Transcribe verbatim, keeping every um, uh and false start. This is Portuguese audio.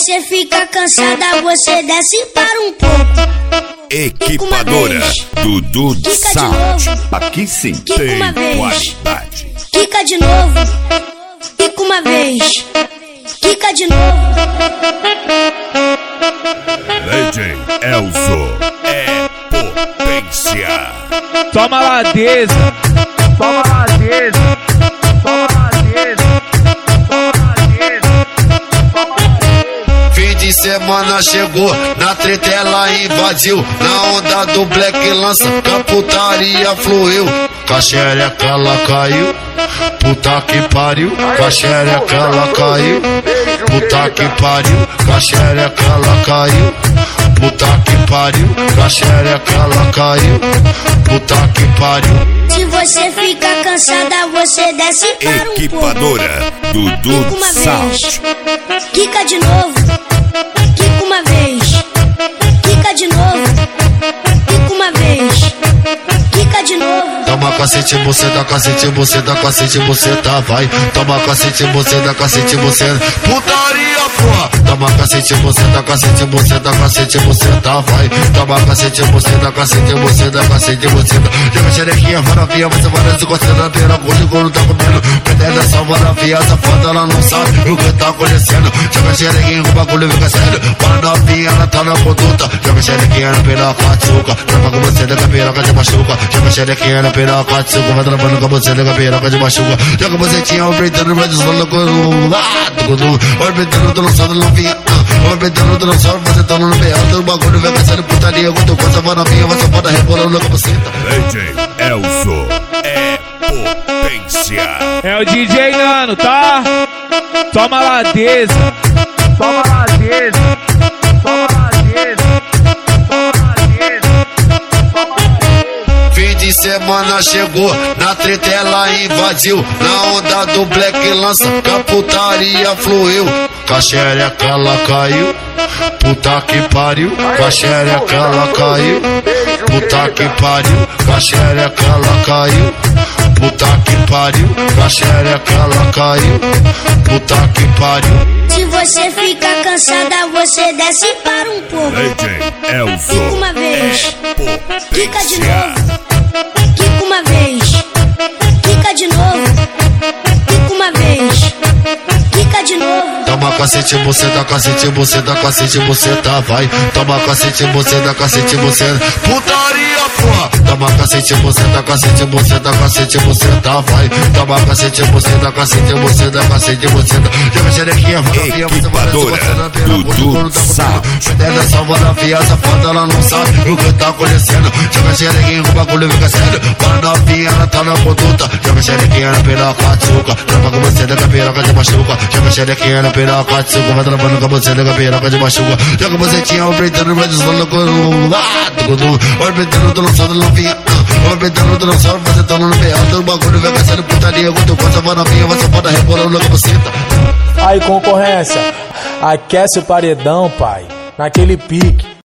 você fica cansada, você desce para um pouco. Equipadora Dudu Quica Sound. de novo. Aqui sim Quica tem uma vez. qualidade. Quica de novo. Quica uma vez. Quica de novo. Legend Elzo é potência. Toma ladeza, toma ladeza, toma ladeza, toma ladeza, toma ladeza. Fim de semana chegou, na treta ela invadiu. Na onda do black lança, que a putaria fluiu. Com a xereca ela caiu, puta que pariu. Com a xereca ela caiu, puta que pariu. Com a xereca ela caiu, puta que pariu. Com a xereca ela caiu, puta que pariu. Se você fica cansada, você desce para um pouco. Equipadora Dudu Quica uma Sound. vez. Quica de novo. Quica uma vez. Quica de novo. Quica uma vez. Quica de novo. Toma cacete, você dá cacete, você dá cacete, você tá, vai. Toma cacete, você dá cacete, você. Putaria, porra! Toma cacete, você dá cacete, você dá cacete, você tá, vai. Toma cacete, você dá cacete, você dá cacete, você dá. Joga xerequinha, varavia, você vai se gostando da beira, hoje quando tá comendo. Pedela essa varavia, essa foda ela não sabe o que tá acontecendo. Joga xerequinha, o bagulho fica sério. Para novinha, ela tá na conduta. Joga xerequinha na piroca de suca, trava com você da piroca de machuca. Joga xerequinha na piroca de suca, vai travando com você da piroca de machuca. Joga você tinha orbitando, vai desvalando com o orbitando, tô lançando novinha. Orbitando, tô lançando, você tá no meio. O bagulho vem crescendo putaria, quando você vai novinha, você pode rebolando com você. Legend Elzo é potência. É o D J Nano, tá? Toma ladeza, toma ladeza, toma ladeza, toma ladeza, toma ladeza. Fim de semana chegou, na treta ela invadiu. Na onda do black lança, que a putaria fluiu. Com a xereca ela caiu, puta que pariu. Com a xereca ela caiu, puta que pariu. Com a xereca ela caiu, puta que pariu. Com a xereca ela caiu, puta que pariu. Se você fica cansada, você desce para um pouco. Legend Elzo Quica uma vez. é Quica de potência. novo. Quica uma vez. Quica de novo. Quica uma vez. Quica de novo. Toma cacete, você dá cacete, você dá cacete, você tá, vai. Toma cacete, você dá cacete, você. Putaria, porra! Toma cacete, você dá cacete, você dá cacete, você tá, vai. Toma cacete, você dá cacete, você dá cacete, você dá. Joga xerequinha, varavia, você vai se gostando da beira, Dudu Sound. Pedela essa varavia, essa foda ela não sabe o que tá acontecendo. Joga xerequinha, o bagulho fica sério. Para novinha, ela tá na conduta. Joga xerequinha na piroca de suca, trava com você da piroca de machuca. Joga xerequinha na piroca de suca, vai travando com você da piroca de machuca. Joga você tinha orbitando, vai desvalando com o orbitando, tô lançando novinha. Orbitando, tô lançando, você tá no meio. O bagulho vem crescendo putaria, quando você vai novinha, você pode rebolando com você. Aí, concorrência, aquece o paredão, pai, naquele pique.